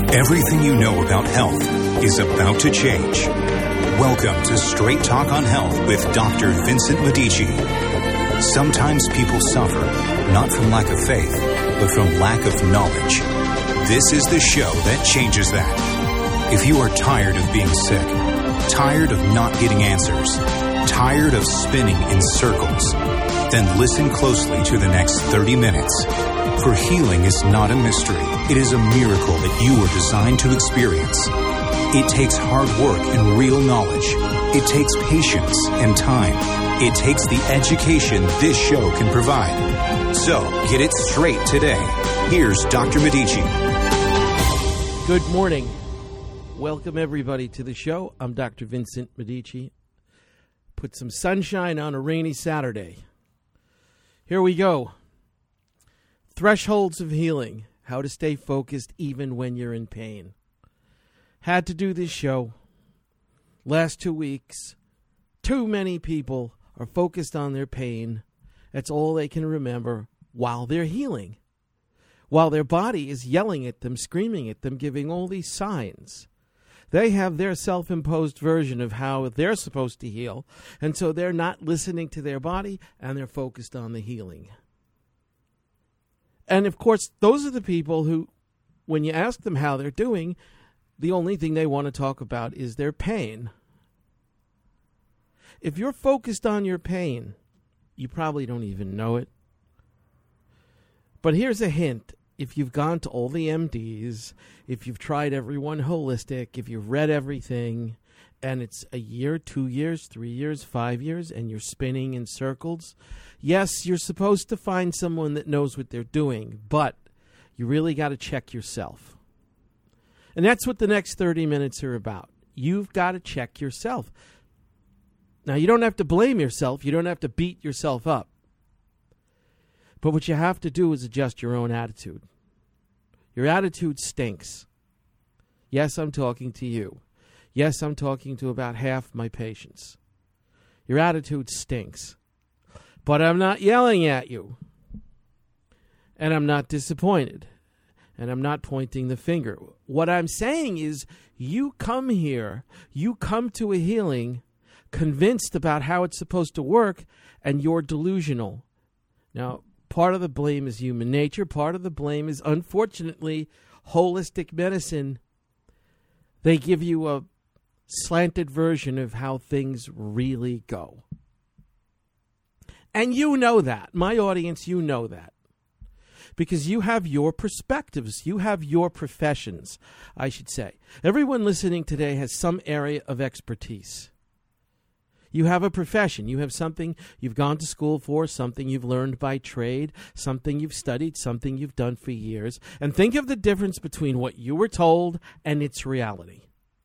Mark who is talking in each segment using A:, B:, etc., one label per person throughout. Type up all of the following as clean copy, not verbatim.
A: Everything you know about health is about to change. Welcome to Straight Talk on Health with Dr. Vincent Medici. Sometimes people suffer, not from lack of faith, but from lack of knowledge. This is the show that changes that. If you are tired of being sick, tired of not getting answers, tired of spinning in circles, then listen closely to the next 30 minutes. For healing is not a mystery. It is a miracle that you were designed to experience. It takes hard work and real knowledge. It takes patience and time. It takes the education this show can provide. So, get it straight today. Here's Dr. Medici.
B: Good morning. Welcome, everybody, to the show. I'm Dr. Vincent Medici. Put some sunshine on a rainy Saturday. Here we go. Thresholds of healing. How to stay focused even when you're in pain. Had to do this show. Last 2 weeks, too many people are focused on their pain. That's all they can remember while they're healing. While their body is yelling at them, screaming at them, giving all these signs. They have their self-imposed version of how they're supposed to heal, and so they're not listening to their body, and they're focused on the healing. And, of course, those are the people who, when you ask them how they're doing, the only thing they want to talk about is their pain. If you're focused on your pain, you probably don't even know it. But here's a hint. If you've gone to all the MDs, if you've tried everyone holistic, if you've read everything, and it's a year, 2 years, 3 years, 5 years, and you're spinning in circles, yes, you're supposed to find someone that knows what they're doing, but you really got to check yourself. And that's what the next 30 minutes are about. You've got to check yourself. Now, you don't have to blame yourself. You don't have to beat yourself up. But what you have to do is adjust your own attitude. Your attitude stinks. Yes, I'm talking to you. Yes, I'm talking to about half my patients. Your attitude stinks. But I'm not yelling at you. And I'm not disappointed. And I'm not pointing the finger. What I'm saying is you come here, you come to a healing convinced about how it's supposed to work, and you're delusional. Now, part of the blame is human nature. Part of the blame is, unfortunately, holistic medicine. They give you a slanted version of how things really go. And you know that. My audience, you know that. Because you have your perspectives. You have your professions, I should say. Everyone listening today has some area of expertise. You have a profession. You have something you've gone to school for, something you've learned by trade, something you've studied, something you've done for years. And think of the difference between what you were told and its reality.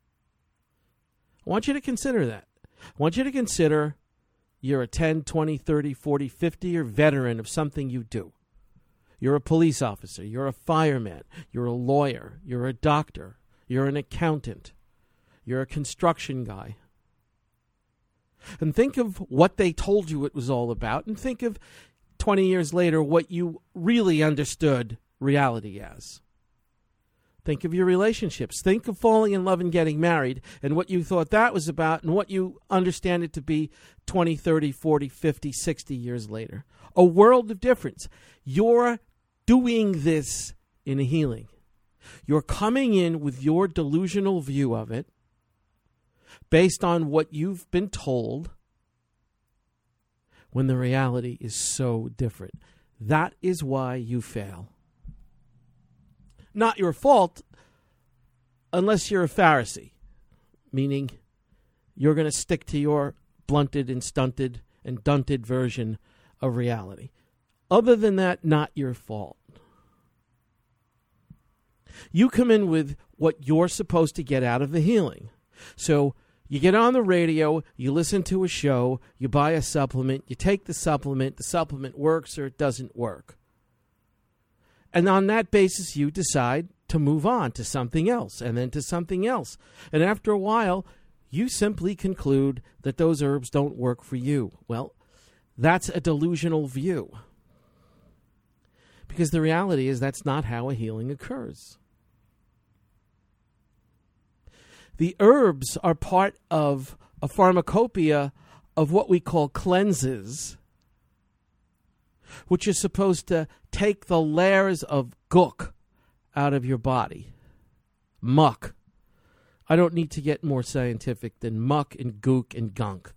B: I want you to consider that. I want you to consider you're a 10, 20, 30, 40, 50-year veteran of something you do. You're a police officer. You're a fireman. You're a lawyer. You're a doctor. You're an accountant. You're a construction guy. And think of what they told you it was all about, and think of 20 years later what you really understood reality as. Think of your relationships. Think of falling in love and getting married and what you thought that was about and what you understand it to be 20, 30, 40, 50, 60 years later. A world of difference. You're doing this in a healing. You're coming in with your delusional view of it based on what you've been told when the reality is so different. That is why you fail. Not your fault unless you're a Pharisee, meaning you're going to stick to your blunted and stunted and dunted version of reality. Other than that, not your fault. You come in with what you're supposed to get out of the healing. So you get on the radio, you listen to a show, you buy a supplement, you take the supplement works or it doesn't work. And on that basis, you decide to move on to something else and then to something else. And after a while, you simply conclude that those herbs don't work for you. Well, that's a delusional view. Because the reality is that's not how a healing occurs. The herbs are part of a pharmacopoeia of what we call cleanses, which is supposed to take the layers of gook out of your body. Muck. I don't need to get more scientific than muck and gook and gunk.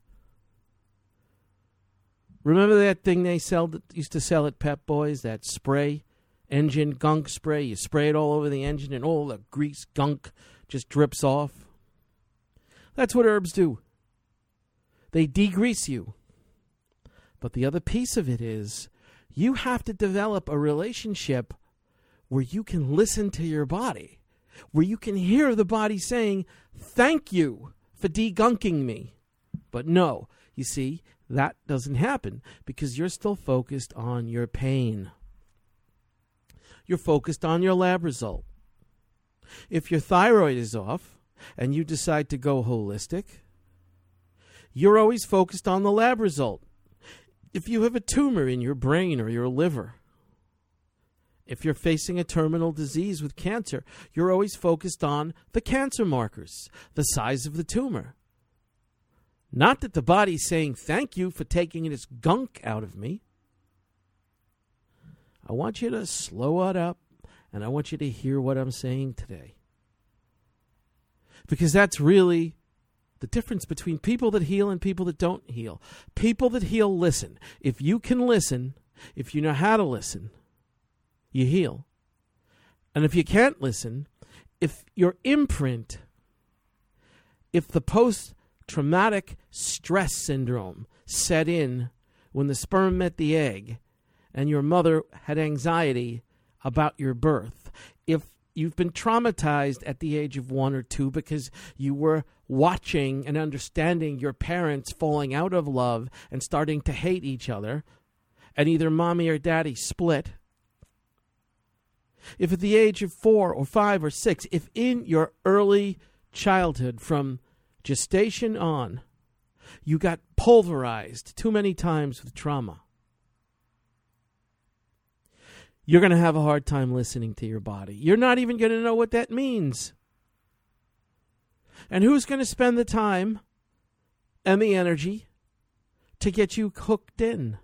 B: Remember that thing they used to sell at Pep Boys, that spray, engine gunk spray? You spray it all over the engine and all the grease gunk just drips off. That's what herbs do. They degrease you. But the other piece of it is you have to develop a relationship where you can listen to your body, where you can hear the body saying, thank you for degunking me. But no, you see, that doesn't happen because you're still focused on your pain. You're focused on your lab result. If your thyroid is off and you decide to go holistic, you're always focused on the lab result. If you have a tumor in your brain or your liver, if you're facing a terminal disease with cancer, you're always focused on the cancer markers, the size of the tumor. Not that the body's saying, thank you for taking this gunk out of me. I want you to slow it up, and I want you to hear what I'm saying today. Because that's really the difference between people that heal and people that don't heal. People that heal listen. If you can listen, if you know how to listen, you heal. And if you can't listen, if your imprint, if the post-traumatic stress syndrome set in when the sperm met the egg and your mother had anxiety about your birth, if you've been traumatized at the age of 1 or 2 because you were watching and understanding your parents falling out of love and starting to hate each other, and either mommy or daddy split. If at the age of 4 or 5 or 6, if in your early childhood from gestation on, you got pulverized too many times with trauma, you're going to have a hard time listening to your body. You're not even going to know what that means. And who's going to spend the time and the energy to get you hooked in?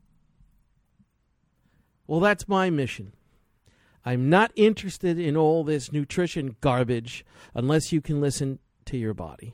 B: Well, that's my mission. I'm not interested in all this nutrition garbage unless you can listen to your body.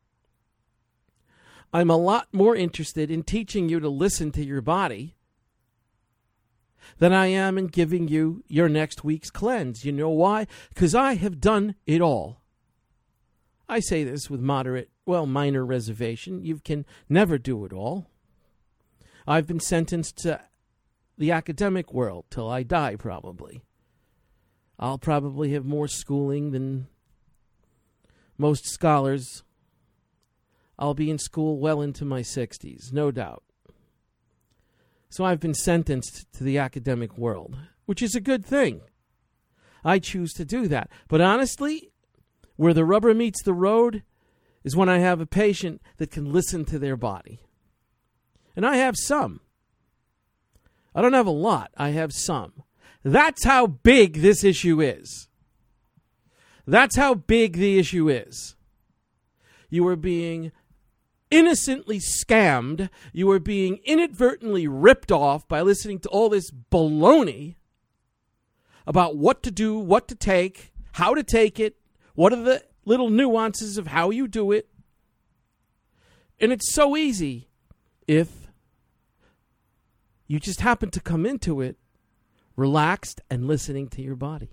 B: I'm a lot more interested in teaching you to listen to your body than I am in giving you your next week's cleanse. You know why? Because I have done it all. I say this with minor reservation. You can never do it all. I've been sentenced to the academic world till I die, probably. I'll probably have more schooling than most scholars. I'll be in school well into my 60s, no doubt. So I've been sentenced to the academic world, which is a good thing. I choose to do that. But honestly, where the rubber meets the road is when I have a patient that can listen to their body. And I have some. I don't have a lot. I have some. That's how big this issue is. That's how big the issue is. You are being innocently scammed. You are being inadvertently ripped off by listening to all this baloney about what to do, what to take, how to take it, what are the little nuances of how you do it. And it's so easy if you just happen to come into it relaxed and listening to your body.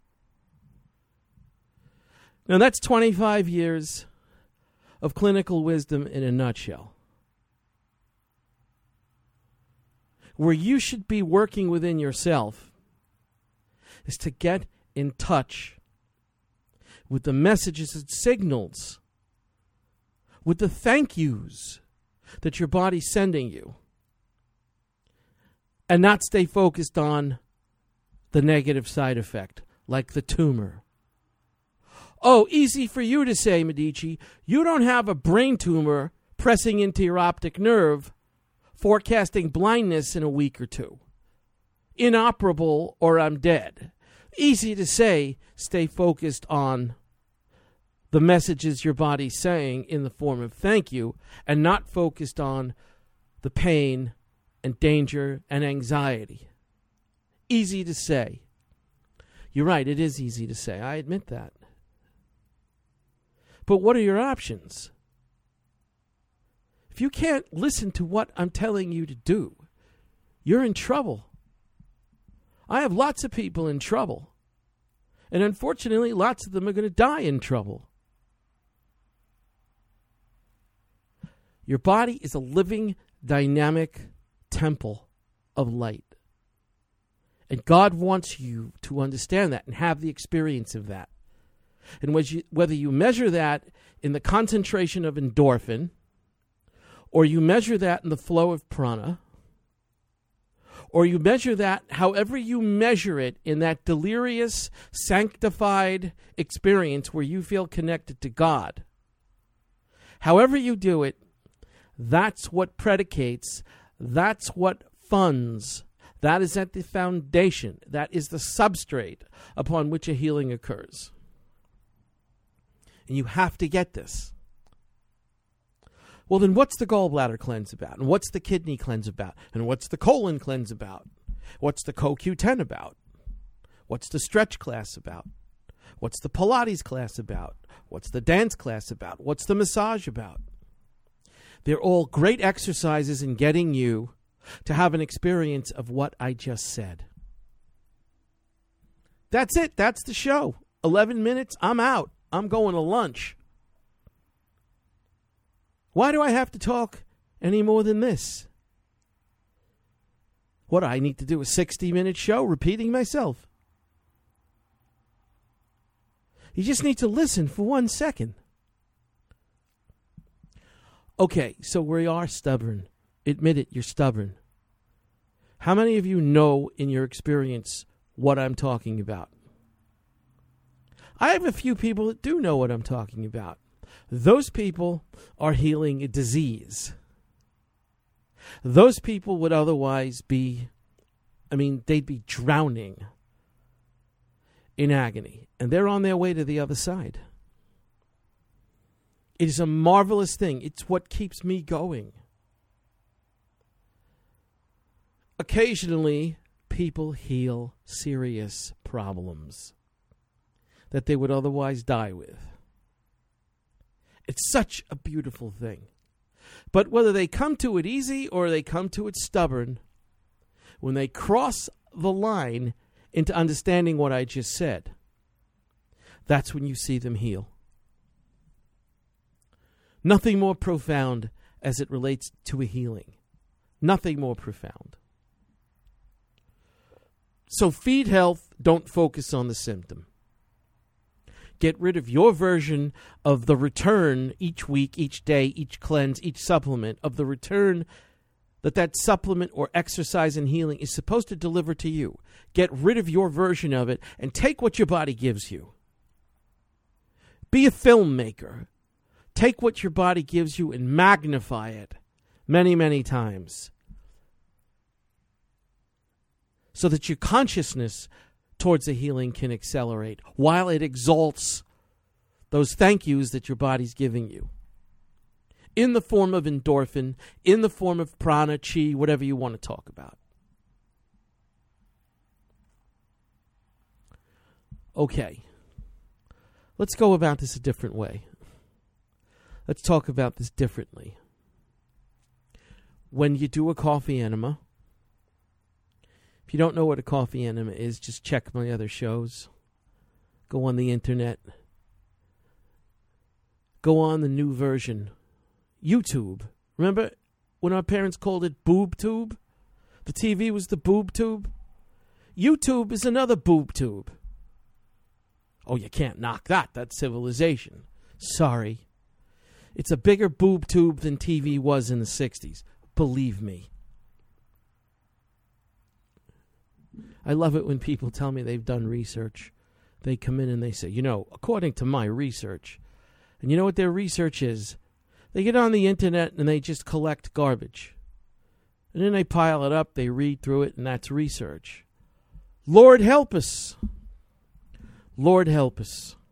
B: Now that's 25 years of clinical wisdom in a nutshell. Where you should be working within yourself is to get in touch with the messages and signals, with the thank yous that your body's sending you, and not stay focused on the negative side effect, like the tumor. Oh, easy for you to say, Medici. You don't have a brain tumor pressing into your optic nerve, forecasting blindness in a week or 2. Inoperable or I'm dead. Easy to say, stay focused on the messages your body's saying in the form of thank you, and not focused on the pain and danger and anxiety. Easy to say. You're right, it is easy to say. I admit that. But what are your options? If you can't listen to what I'm telling you to do, you're in trouble. I have lots of people in trouble. And unfortunately, lots of them are going to die in trouble. Your body is a living, dynamic temple of light. And God wants you to understand that and have the experience of that. And whether you measure that in the concentration of endorphin, or you measure that in the flow of prana, or you measure that however you measure it in that delirious, sanctified experience where you feel connected to God, however you do it, that's what predicates, that's what funds, that is at the foundation, that is the substrate upon which a healing occurs. And you have to get this. Well, then what's the gallbladder cleanse about? And what's the kidney cleanse about? And what's the colon cleanse about? What's the CoQ10 about? What's the stretch class about? What's the Pilates class about? What's the dance class about? What's the massage about? They're all great exercises in getting you to have an experience of what I just said. That's it. That's the show. 11 minutes, I'm out. I'm going to lunch. Why do I have to talk any more than this? What, I need to do a 60-minute show repeating myself? You just need to listen for 1 second. Okay, so we are stubborn. Admit it, you're stubborn. How many of you know in your experience what I'm talking about? I have a few people that do know what I'm talking about. Those people are healing a disease. Those people would otherwise be, they'd be drowning in agony. And they're on their way to the other side. It is a marvelous thing. It's what keeps me going. Occasionally, people heal serious problems that they would otherwise die with. It's such a beautiful thing. But whether they come to it easy or they come to it stubborn, when they cross the line into understanding what I just said, that's when you see them heal. Nothing more profound as it relates to a healing. Nothing more profound. So feed health, don't focus on the symptom. Get rid of your version of the return each week, each day, each cleanse, each supplement, of the return that supplement or exercise and healing is supposed to deliver to you. Get rid of your version of it and take what your body gives you. Be a filmmaker. Take what your body gives you and magnify it many, many times so that your consciousness towards the healing can accelerate while it exalts those thank yous that your body's giving you in the form of endorphin, in the form of prana, chi, whatever you want to talk about. Okay, let's go about this a different way. Let's talk about this differently. When you do a coffee enema, if you don't know what a coffee enema is, just check my other shows. Go on the internet. Go on the new version. YouTube. Remember when our parents called it boob tube? The TV was the boob tube. YouTube is another boob tube. Oh, you can't knock that. That's civilization. Sorry. It's a bigger boob tube than TV was in the 60s. Believe me. I love it when people tell me they've done research. They come in and they say, according to my research. And you know what their research is? They get on the internet and they just collect garbage. And then they pile it up, they read through it, and that's research. Lord help us. Lord help us.